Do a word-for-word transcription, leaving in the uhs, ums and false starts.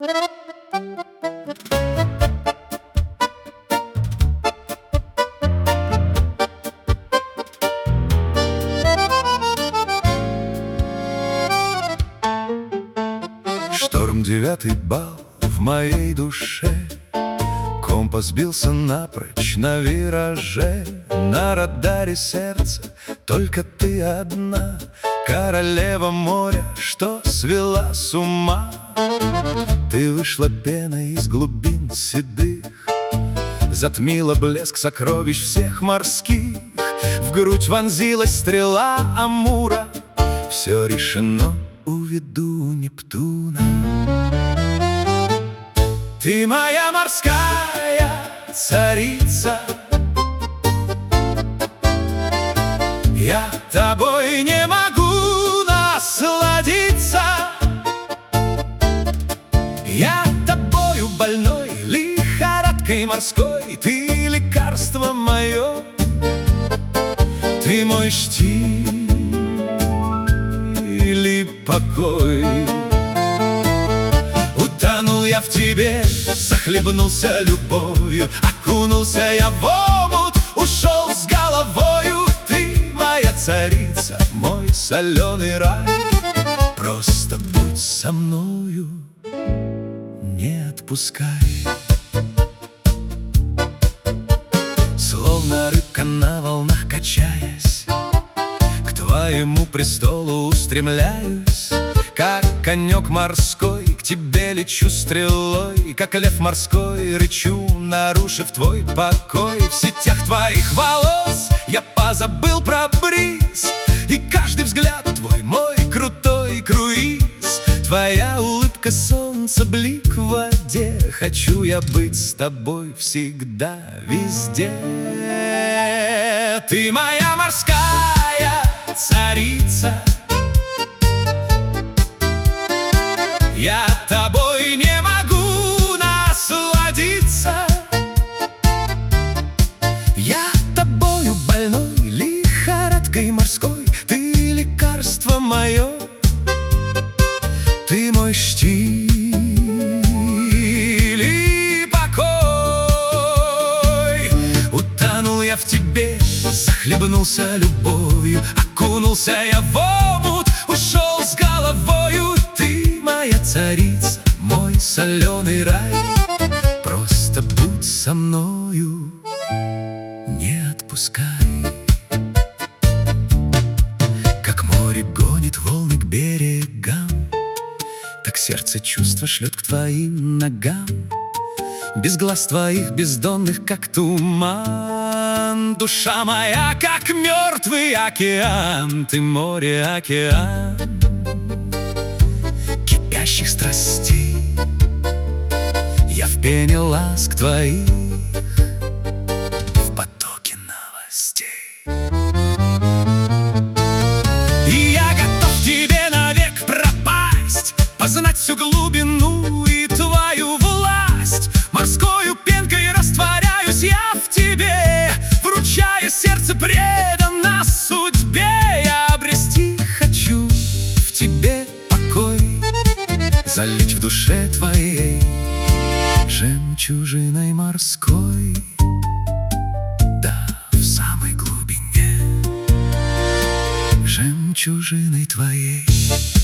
Шторм, девятый бал в моей душе. Компас сбился напрочь на вираже. На радаре сердца только ты одна, королева моря, что свела с ума. Ты вышла пеной из глубин седых, затмила блеск сокровищ всех морских. В грудь вонзилась стрела Амура. Все решено, уведу Нептуна. Ты моя морская царица, я тобой не могу насладиться. Я тобою больной, лихорадкой морской. Ты лекарство мое, ты мой штиль и покой. Утонул я в тебе, захлебнулся любовью, окунулся я в омут, ушел с головою. Ты моя царица, мой соленый рай. Просто будь со мною, не отпускай. Словно рыбка на волнах качаясь, к твоему престолу устремляюсь. Как конек морской, к тебе лечу стрелой. Как лев морской, рычу, нарушив твой покой. В сетях твоих волос я позабыл про бриз, и каждый взгляд твой мой крутой круиз. Твоя улыбка солнца, блик в воде. Хочу я быть с тобой всегда, везде. Ты моя морская царица, я тобой не могу насладиться. Я тобою больной, лихорадкой морской. Ты лекарство мое, ты мой штиль и покой. Утонул я в тебе, захлебнулся любовью, окунулся я в омут, ушел с головою. Ты моя царица, мой соленый рай. Просто будь со мною, не отпускай. Как море гонит волны к берегам, так сердце чувства шлет к твоим ногам. Без глаз твоих бездонных, как туман. Душа моя, как мертвый океан. Ты море, океан кипящих страстей. Я в пене ласк твоих, в потоке новостей. И я готов тебе навек пропасть, познать всю глубину и твою власть. Морскою пенкой растворяюсь я в тебе, вручая сердце преданно судьбе. Я обрести хочу в тебе покой, залечь в душе твоей жемчужиной морской. Да, в самой глубине жемчужиной твоей.